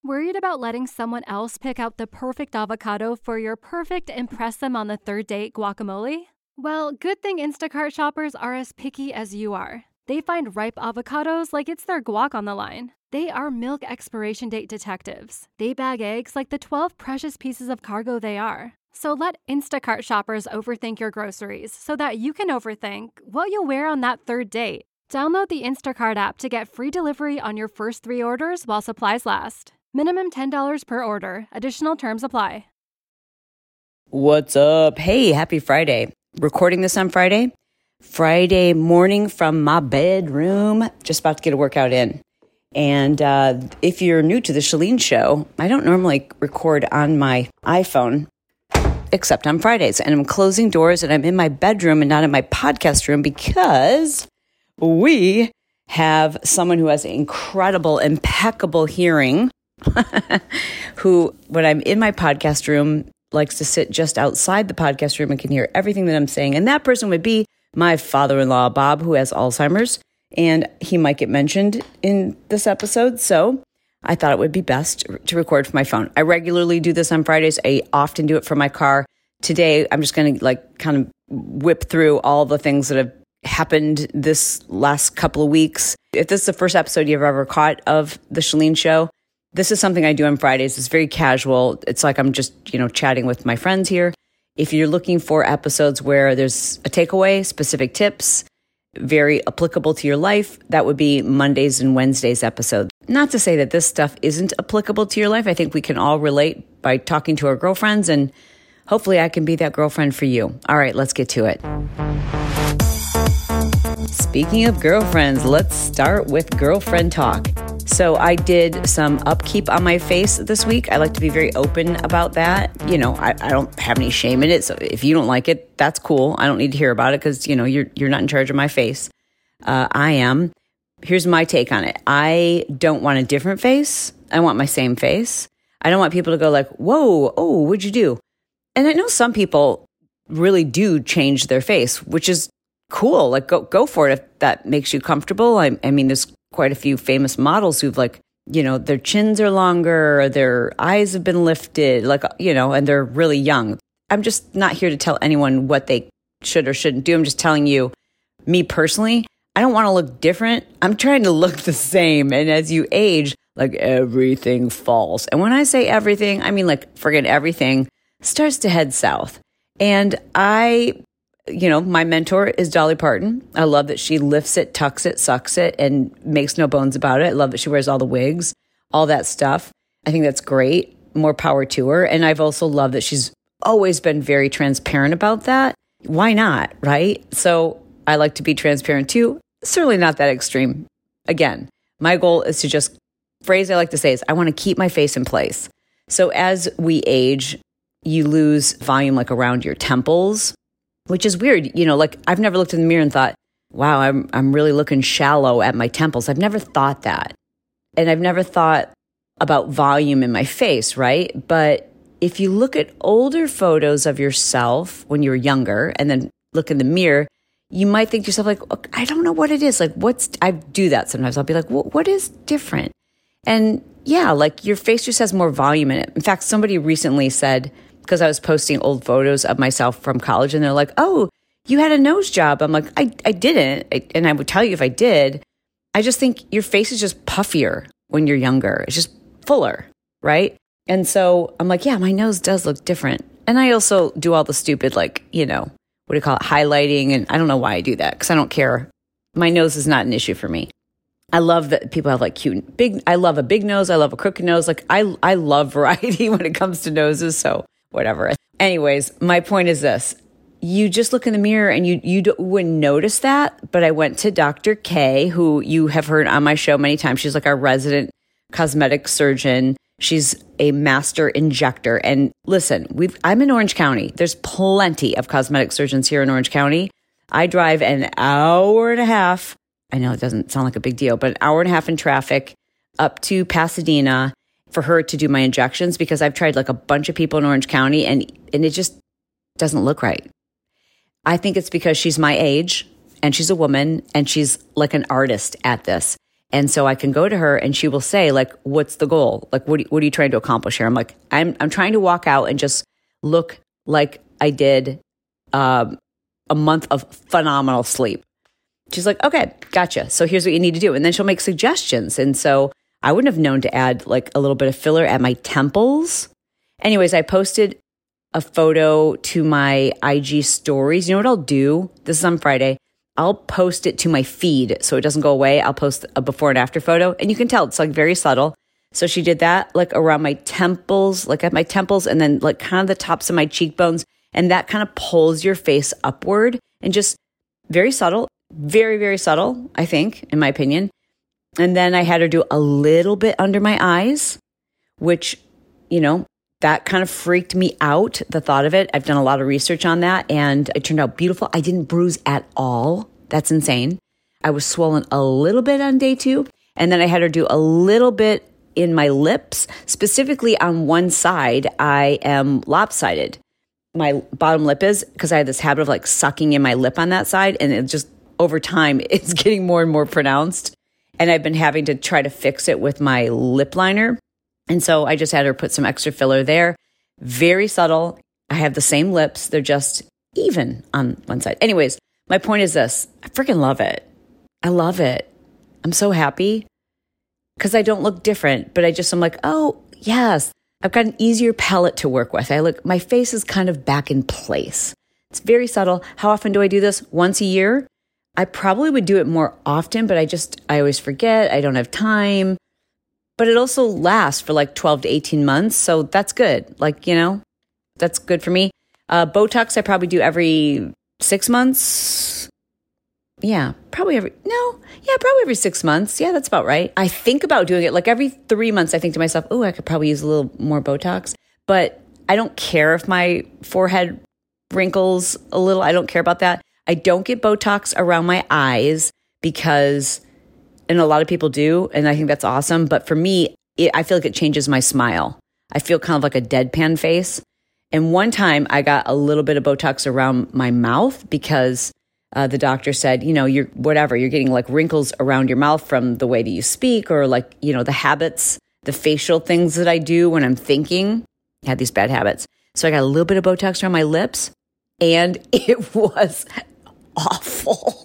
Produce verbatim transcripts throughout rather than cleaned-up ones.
Worried about letting someone else pick out the perfect avocado for your perfect impress them on the third date guacamole? Well, good thing Instacart shoppers are as picky as you are. They find ripe avocados like it's their guac on the line. They are milk expiration date detectives. They bag eggs like the twelve precious pieces of cargo they are. So let Instacart shoppers overthink your groceries so that you can overthink what you'll wear on that third date. Download the Instacart app to get free delivery on your first three orders while supplies last. Minimum ten dollars per order. Additional terms apply. What's up? Hey, happy Friday. Recording this on Friday. Friday morning from my bedroom. Just about to get a workout in. And uh, if you're new to the Chalene Show, I don't normally record on my iPhone, except on Fridays. And I'm closing doors and I'm in my bedroom and not in my podcast room because we have someone who has incredible, impeccable hearing, who, when I'm in my podcast room, likes to sit just outside the podcast room and can hear everything that I'm saying. And that person would be my father-in-law, Bob, who has Alzheimer's, and he might get mentioned in this episode. So I thought it would be best to record from my phone. I regularly do this on Fridays. I often do it from my car. Today, I'm just going to like kind of whip through all the things that have happened this last couple of weeks. If this is the first episode you've ever caught of the Chalene Show, this is something I do on Fridays. It's very casual. It's like I'm just, you know, chatting with my friends here. If you're looking for episodes where there's a takeaway, specific tips, very applicable to your life, that would be Mondays and Wednesdays episodes. Not to say that this stuff isn't applicable to your life. I think we can all relate by talking to our girlfriends, and hopefully I can be that girlfriend for you. All right, let's get to it. Speaking of girlfriends, let's start with girlfriend talk. So I did some upkeep on my face this week. I like to be very open about that. You know, I, I don't have any shame in it. So if you don't like it, that's cool. I don't need to hear about it because, you know, you're you're not in charge of my face. Uh, I am. Here's my take on it. I don't want a different face. I want my same face. I don't want people to go like, whoa, oh, what'd you do? And I know some people really do change their face, which is cool. Like, go go for it if that makes you comfortable. I, I mean, there's quite a few famous models who've like, you know, their chins are longer, their eyes have been lifted, like, you know, and they're really young. I'm just not here to tell anyone what they should or shouldn't do. I'm just telling you, me personally, I don't want to look different. I'm trying to look the same. And as you age, like everything falls. And when I say everything, I mean like friggin' everything starts to head south. And I... You know, my mentor is Dolly Parton. I love that she lifts it, tucks it, sucks it, and makes no bones about it. I love that she wears all the wigs, all that stuff. I think that's great. More power to her. And I've also loved that she's always been very transparent about that. Why not, right? So I like to be transparent too. Certainly not that extreme. Again, my goal is to just, phrase I like to say is I want to keep my face in place. So as we age, you lose volume like around your temples, which is weird. You know, like I've never looked in the mirror and thought, wow, I'm I'm really looking shallow at my temples. I've never thought that. And I've never thought about volume in my face, right? But if you look at older photos of yourself when you were younger and then look in the mirror, you might think to yourself like, I don't know what it is. Like what's, I do that sometimes. I'll be like, what is different? And yeah, like your face just has more volume in it. In fact, somebody recently said, because I was posting old photos of myself from college, and they're like, oh, you had a nose job. I'm like, I, I didn't. I, and I would tell you if I did. I just think your face is just puffier when you're younger. It's just fuller, right? And so I'm like, yeah, my nose does look different. And I also do all the stupid, like, you know, what do you call it, highlighting. And I don't know why I do that because I don't care. My nose is not an issue for me. I love that people have like cute, big, I love a big nose. I love a crooked nose. Like I, I love variety when it comes to noses. So whatever. Anyways, my point is this. You just look in the mirror and you you wouldn't notice that. But I went to Doctor K, who you have heard on my show many times. She's like our resident cosmetic surgeon. She's a master injector. And listen, we've I'm in Orange County. There's plenty of cosmetic surgeons here in Orange County. I drive an hour and a half. I know it doesn't sound like a big deal, but an hour and a half in traffic up to Pasadena for her to do my injections because I've tried like a bunch of people in Orange County and, and it just doesn't look right. I think it's because she's my age and she's a woman and she's like an artist at this. And so I can go to her and she will say, like, what's the goal? Like, what, what are you trying to accomplish here? I'm like, I'm, I'm trying to walk out and just look like I did um, a month of phenomenal sleep. She's like, okay, gotcha. So here's what you need to do. And then she'll make suggestions. And so I wouldn't have known to add like a little bit of filler at my temples. Anyways, I posted a photo to my I G stories. You know what I'll do? This is on Friday. I'll post it to my feed so it doesn't go away. I'll post a before and after photo and you can tell it's like very subtle. So she did that like around my temples, like at my temples and then like kind of the tops of my cheekbones. And that kind of pulls your face upward and just very subtle, very, very subtle, I think, in my opinion. And then I had her do a little bit under my eyes, which, you know, that kind of freaked me out, the thought of it. I've done a lot of research on that and it turned out beautiful. I didn't bruise at all. That's insane. I was swollen a little bit on day two. And then I had her do a little bit in my lips. Specifically on one side, I am lopsided. My bottom lip is because I had this habit of like sucking in my lip on that side. And it just over time, it's getting more and more pronounced. And I've been having to try to fix it with my lip liner. And so I just had her put some extra filler there. Very subtle. I have the same lips. They're just even on one side. Anyways, my point is this. I freaking love it. I love it. I'm so happy because I don't look different, but I just, I'm like, oh, yes, I've got an easier palette to work with. I look, my face is kind of back in place. It's very subtle. How often do I do this? Once a year? I probably would do it more often, but I just, I always forget. I don't have time. But it also lasts for like twelve to eighteen months. So that's good. Like, you know, that's good for me. Uh, Botox, I probably do every six months. Yeah, probably every, no, yeah, probably every six months. Yeah, that's about right. I think about doing it like every three months. I think to myself, oh, I could probably use a little more Botox. But I don't care if my forehead wrinkles a little. I don't care about that. I don't get Botox around my eyes because, and a lot of people do, and I think that's awesome. But for me, it, I feel like it changes my smile. I feel kind of like a deadpan face. And one time I got a little bit of Botox around my mouth because uh, the doctor said, you know, you're whatever, you're getting like wrinkles around your mouth from the way that you speak or like, you know, the habits, the facial things that I do when I'm thinking. I had these bad habits. So I got a little bit of Botox around my lips and it was awful.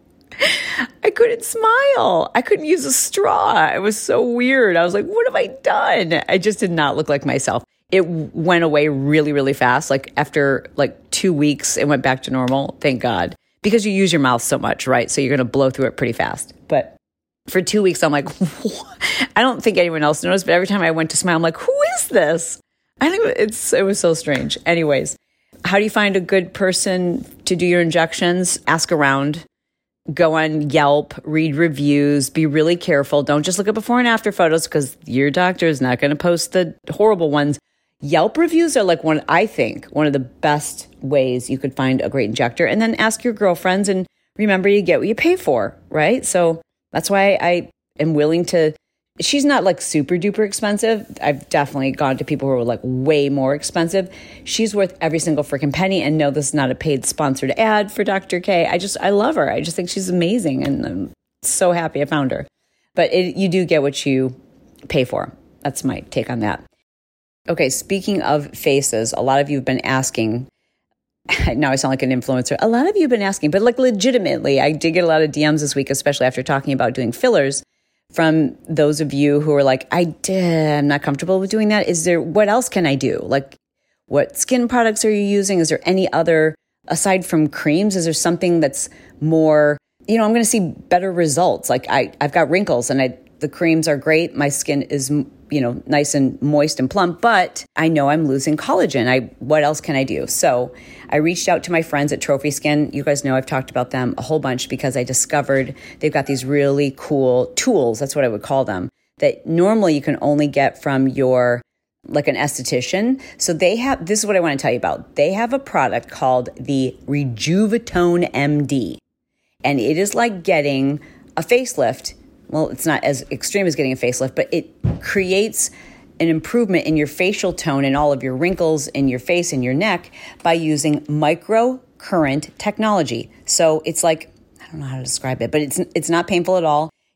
I couldn't smile. I couldn't use a straw. It was so weird. I was like, what have I done? I just did not look like myself. It went away really, really fast. Like after like two weeks, it went back to normal. Thank God. Because you use your mouth so much, right? So you're going to blow through it pretty fast. But for two weeks, I'm like, what? I don't think anyone else noticed, but every time I went to smile, I'm like, who is this? I think it's it was so strange. Anyways, how do you find a good person to do your injections? Ask around. Go on Yelp, read reviews, be really careful. Don't just look at before and after photos because your doctor is not going to post the horrible ones. Yelp reviews are like one, I think, one of the best ways you could find a great injector. And then ask your girlfriends and remember you get what you pay for, right? So that's why I am willing to, she's not like super duper expensive. I've definitely gone to people who are like way more expensive. She's worth every single freaking penny. And no, this is not a paid sponsored ad for Doctor K. I just, I love her. I just think she's amazing. And I'm so happy I found her. But it, you do get what you pay for. That's my take on that. Okay, speaking of faces, a lot of you have been asking, now I sound like an influencer. A lot of you have been asking, but like legitimately, I did get a lot of D Ms this week, especially after talking about doing fillers. From those of you who are like, I did, I'm not comfortable with doing that. Is there, what else can I do? Like, what skin products are you using? Is there any other, aside from creams, is there something that's more, you know, I'm going to see better results. Like I, I've got wrinkles and I, the creams are great. My skin is, you know, nice and moist and plump, but I know I'm losing collagen. I, what else can I do? So I reached out to my friends at Trophy Skin. You guys know I've talked about them a whole bunch because I discovered they've got these really cool tools. That's what I would call them, that normally you can only get from your, like an esthetician. So they have, this is what I want to tell you about. They have a product called the Rejuvatone M D. And it is like getting a facelift. Well, it's not as extreme as getting a facelift, but it creates an improvement in your facial tone and all of your wrinkles in your face and your neck by using microcurrent technology. So it's like, I don't know how to describe it, but it's it's not painful at all.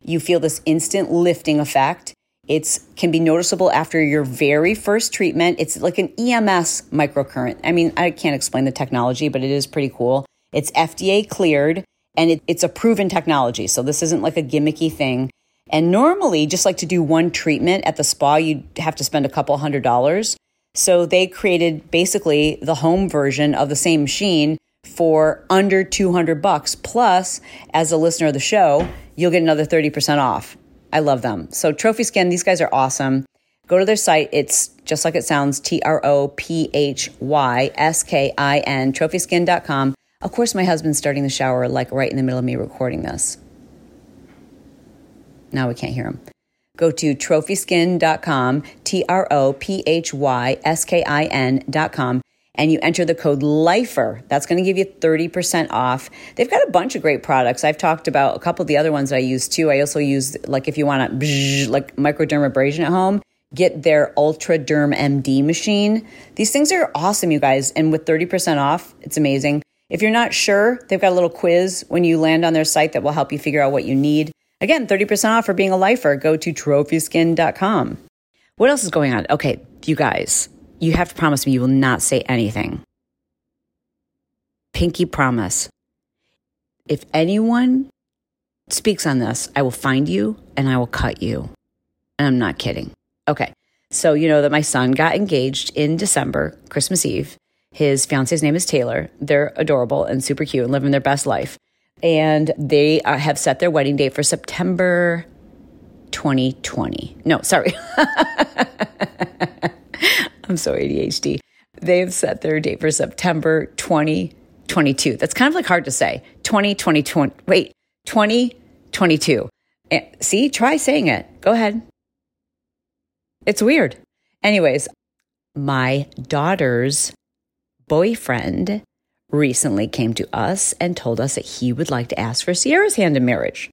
You feel this instant lifting effect. It can be noticeable after your very first treatment. It's like an E M S microcurrent. I mean, I can't explain the technology, but it is pretty cool. It's F D A cleared and it, it's a proven technology. So this isn't like a gimmicky thing. And normally, just like to do one treatment at the spa, you'd have to spend a couple hundred dollars. So they created basically the home version of the same machine for under two hundred bucks. Plus, as a listener of the show, you'll get another thirty percent off. I love them. So Trophy Skin, these guys are awesome. Go to their site. It's just like it sounds, T R O P H Y S K I N, trophy skin dot com. Of course, my husband's starting the shower like right in the middle of me recording this. Now we can't hear him. Go to trophy skin dot com, T R O P H Y S K I N dot com, and you enter the code LIFER. That's going to give you thirty percent off. They've got a bunch of great products. I've talked about a couple of the other ones that I use too. I also use, like if you want to, like microdermabrasion at home, get their Ultra Derm M D machine. These things are awesome, you guys. And with thirty percent off, it's amazing. If you're not sure, they've got a little quiz when you land on their site that will help you figure out what you need. Again, thirty percent off for being a lifer. Go to trophy skin dot com. What else is going on? Okay, you guys, you have to promise me you will not say anything. Pinky promise. If anyone speaks on this, I will find you and I will cut you. And I'm not kidding. Okay, so you know that my son got engaged in December, Christmas Eve. His fiance's name is Taylor. They're adorable and super cute and living their best life. And they uh, have set their wedding date for September twenty twenty. No, sorry. I'm so A D H D. They've set their date for September twenty twenty-two. That's kind of like hard to say. twenty twenty, wait, twenty twenty-two. And, see, try saying it. Go ahead. It's weird. Anyways, my daughter's boyfriend recently came to us and told us that he would like to ask for Sierra's hand in marriage.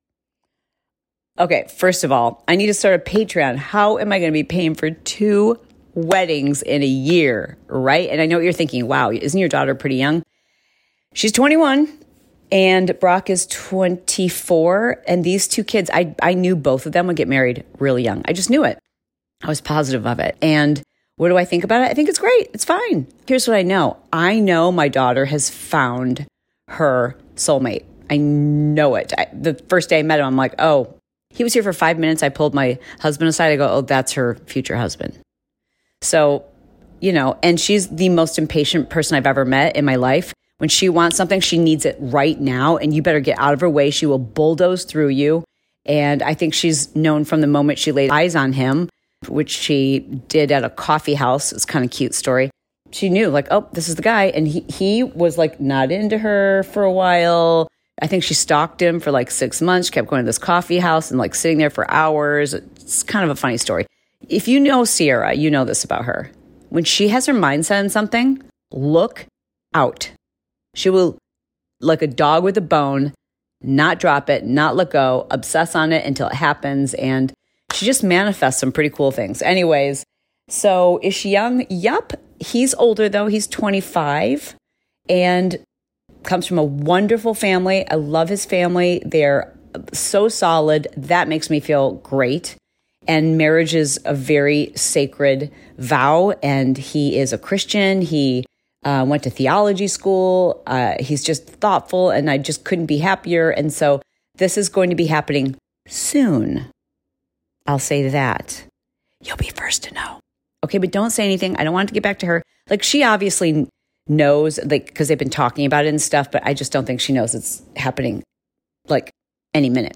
Okay, first of all, I need to start a Patreon. How am I going to be paying for two weddings in a year, right? And I know what you're thinking, wow, isn't your daughter pretty young? She's twenty-one and Brock is twenty-four. And these two kids, I, I knew both of them would get married really young. I just knew it. I was positive of it. And what do I think about it? I think it's great. It's fine. Here's what I know. I know my daughter has found her soulmate. I know it. I, the first day I met him, I'm like, oh, he was here for five minutes. I pulled my husband aside. I go, oh, that's her future husband. So, you know, and she's the most impatient person I've ever met in my life. When she wants something, she needs it right now. And you better get out of her way. She will bulldoze through you. And I think she's known from the moment she laid eyes on him, which she did at a coffee house. It's kind of a cute story. She knew like, oh, this is the guy. And he, he was like not into her for a while. I think she stalked him for like six months. She kept going to this coffee house and like sitting there for hours. It's kind of a funny story. If you know Sierra, you know this about her. When she has her mind set on something, look out. She will, like a dog with a bone, not drop it, not let go, obsess on it until it happens. And she just manifests some pretty cool things. Anyways, so is she young? Yup. He's older though. He's twenty-five and comes from a wonderful family. I love his family. They're so solid. That makes me feel great. And marriage is a very sacred vow. And he is a Christian. He uh, went to theology school. Uh, he's just thoughtful and I just couldn't be happier. And so this is going to be happening soon. I'll say that. You'll be first to know. Okay, but don't say anything. I don't want it to get back to her. Like she obviously knows, like, because they've been talking about it and stuff, but I just don't think she knows it's happening like any minute.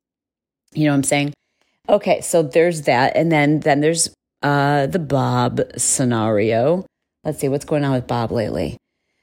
You know what I'm saying? Okay, so there's that. And then, then there's uh, the Bob scenario. Let's see, what's going on with Bob lately?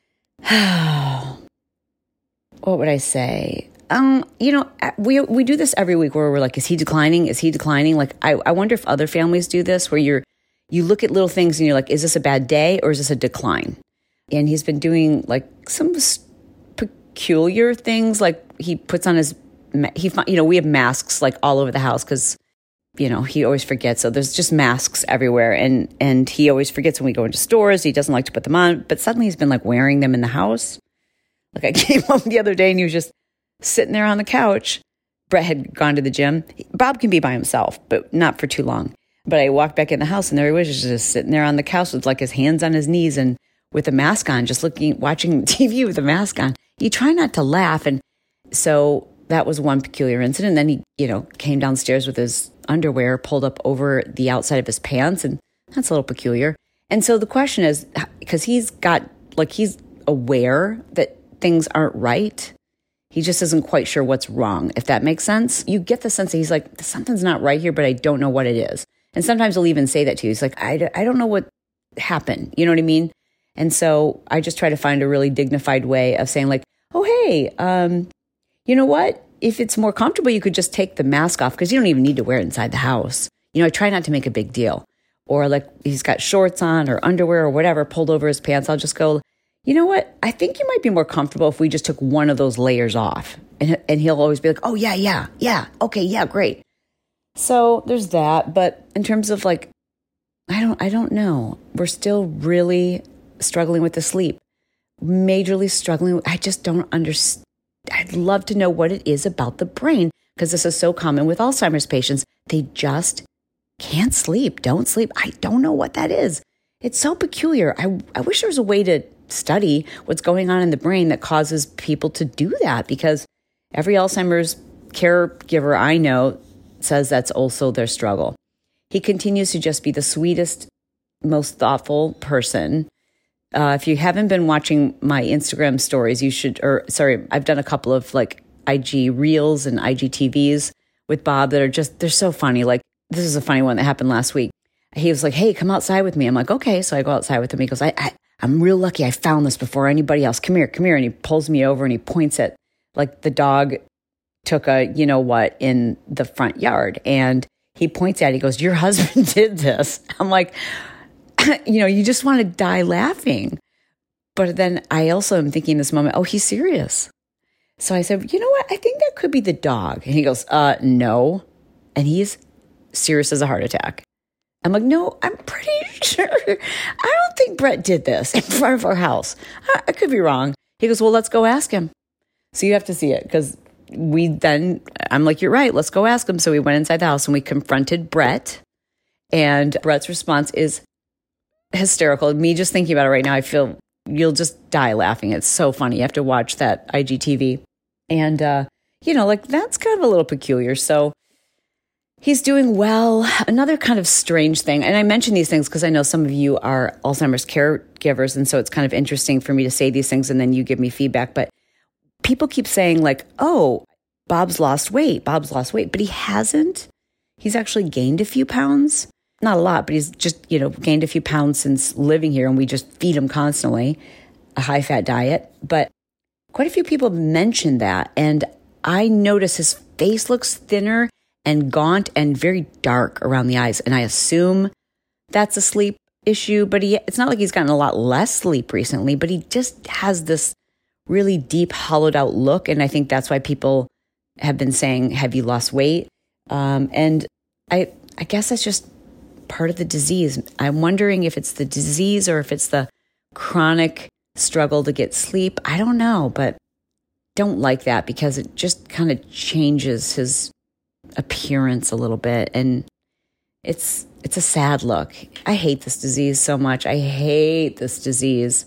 What would I say? Um, you know, we we do this every week where we're like, is he declining? Is he declining? Like, I, I wonder if other families do this where you're, you look at little things and you're like, is this a bad day or is this a decline? And he's been doing like some peculiar things. Like he puts on his, he, you know, we have masks like all over the house because, you know, he always forgets. So there's just masks everywhere. And, and he always forgets when we go into stores. He doesn't like to put them on, but suddenly he's been like wearing them in the house. Like I came home the other day and he was just sitting there on the couch, Brett had gone to the gym. Bob can be by himself, but not for too long. But I walked back in the house and there he was just sitting there on the couch with like his hands on his knees and with a mask on, just looking, watching T V with a mask on. You try not to laugh. And so that was one peculiar incident. Then he, you know, came downstairs with his underwear pulled up over the outside of his pants. And that's a little peculiar. And so the question is, because he's got, like, he's aware that things aren't right. He just isn't quite sure what's wrong, if that makes sense. You get the sense that he's like, something's not right here, but I don't know what it is. And sometimes he'll even say that to you. He's like, I, I don't know what happened. You know what I mean? And so I just try to find a really dignified way of saying like, oh, hey, um, you know what? If it's more comfortable, you could just take the mask off because you don't even need to wear it inside the house. You know, I try not to make a big deal. Or like he's got shorts on or underwear or whatever pulled over his pants. I'll just go, you know what? I think you might be more comfortable if we just took one of those layers off. And, and he'll always be like, oh, yeah, yeah, yeah. Okay, yeah, great. So there's that. But in terms of like, I don't, I don't know. We're still really struggling with the sleep. Majorly struggling. I just don't understand. I'd love to know what it is about the brain, because this is so common with Alzheimer's patients. They just can't sleep, don't sleep. I don't know what that is. It's so peculiar. I, I wish there was a way to study what's going on in the brain that causes people to do that, because every Alzheimer's caregiver I know says that's also their struggle. He continues to just be the sweetest, most thoughtful person. Uh, if you haven't been watching my Instagram stories, you should, or sorry, I've done a couple of like I G Reels and I G T Vs with Bob that are just, they're so funny. Like this is a funny one that happened last week. He was like, hey, come outside with me. I'm like, okay. So I go outside with him. He goes, I, I, I'm real lucky. I found this before anybody else. Come here, come here. And he pulls me over and he points at like the dog took a, you know what, in the front yard. And he points at it. He goes, your husband did this. I'm like, you know, you just want to die laughing. But then I also am thinking this moment, oh, he's serious. So I said, you know what? I think that could be the dog. And he goes, uh, no. And he's serious as a heart attack. I'm like, no, I'm pretty sure. I don't think Brett did this in front of our house. I, I could be wrong. He goes, well, let's go ask him. So you have to see it, because we then, I'm like, you're right. Let's go ask him. So we went inside the house and we confronted Brett. And Brett's response is hysterical. Me just thinking about it right now, I feel you'll just die laughing. It's so funny. You have to watch that I G T V. And, uh, you know, like that's kind of a little peculiar. So he's doing well. Another kind of strange thing, and I mention these things because I know some of you are Alzheimer's caregivers, and so it's kind of interesting for me to say these things and then you give me feedback. But people keep saying like, oh, Bob's lost weight, Bob's lost weight, but he hasn't. He's actually gained a few pounds. Not a lot, but he's just, you know, gained a few pounds since living here, and we just feed him constantly a high-fat diet. But quite a few people mentioned that, and I notice his face looks thinner and gaunt and very dark around the eyes, and I assume that's a sleep issue. But he, it's not like he's gotten a lot less sleep recently, but he just has this really deep, hollowed-out look, and I think that's why people have been saying, have you lost weight? Um, and I, I guess that's just part of the disease. I'm wondering if it's the disease or if it's the chronic struggle to get sleep. I don't know, but don't like that because it just kind of changes his appearance a little bit. And it's, it's a sad look. I hate this disease so much. I hate this disease.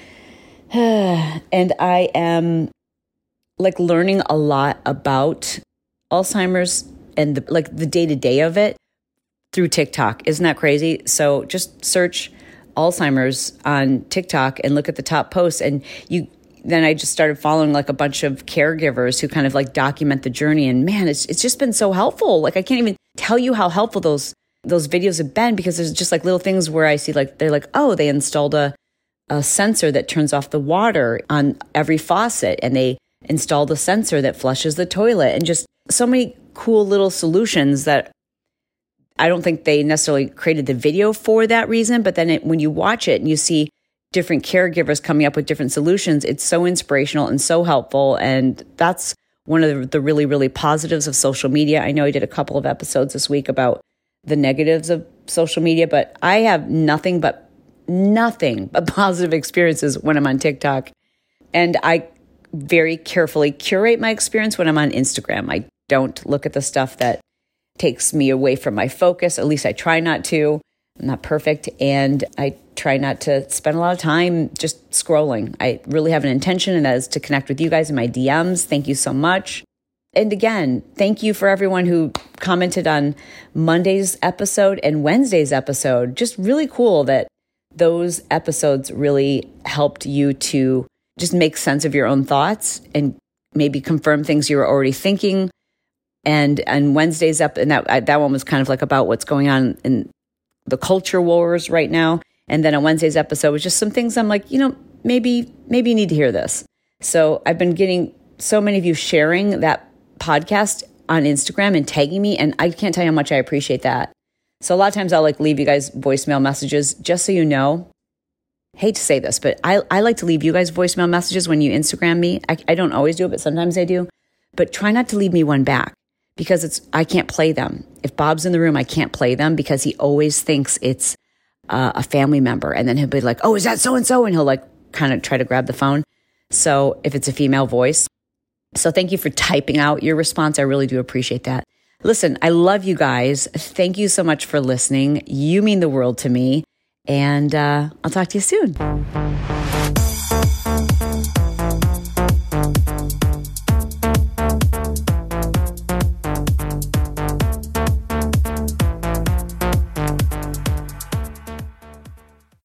And I am like learning a lot about Alzheimer's and the, like the day-to-day of it through TikTok. Isn't that crazy? So just search Alzheimer's on TikTok and look at the top posts. And you, then I just started following like a bunch of caregivers who kind of like document the journey. And man, it's it's just been so helpful. Like I can't even tell you how helpful those those videos have been, because there's just like little things where I see like, they're like, oh, they installed a, a sensor that turns off the water on every faucet. And they installed a sensor that flushes the toilet, and just so many cool little solutions that I don't think they necessarily created the video for that reason, but then it, when you watch it and you see different caregivers coming up with different solutions, it's so inspirational and so helpful. And that's one of the really, really positives of social media. I know I did a couple of episodes this week about the negatives of social media, but I have nothing but nothing but positive experiences when I'm on TikTok. And I very carefully curate my experience when I'm on Instagram. I don't look at the stuff that takes me away from my focus. At least I try not to. I'm not perfect. And I try not to spend a lot of time just scrolling. I really have an intention, and that is to connect with you guys in my D Ms. Thank you so much. And again, thank you for everyone who commented on Monday's episode and Wednesday's episode. Just really cool that those episodes really helped you to just make sense of your own thoughts and maybe confirm things you were already thinking. And and Wednesday's up, and that that one was kind of like about what's going on in the culture wars right now. And then on Wednesday's episode was just some things I'm like, you know, maybe maybe you need to hear this. So I've been getting so many of you sharing that podcast on Instagram and tagging me, and I can't tell you how much I appreciate that. So a lot of times I'll like leave you guys voicemail messages just so you know. Hate to say this, but I, I like to leave you guys voicemail messages when you Instagram me. I, I don't always do it, but sometimes I do. But try not to leave me one back, because it's I can't play them. If Bob's in the room, I can't play them because he always thinks it's uh, a family member. And then he'll be like, oh, is that so-and-so? And he'll like kind of try to grab the phone. So if it's a female voice. So thank you for typing out your response. I really do appreciate that. Listen, I love you guys. Thank you so much for listening. You mean the world to me. And uh, I'll talk to you soon.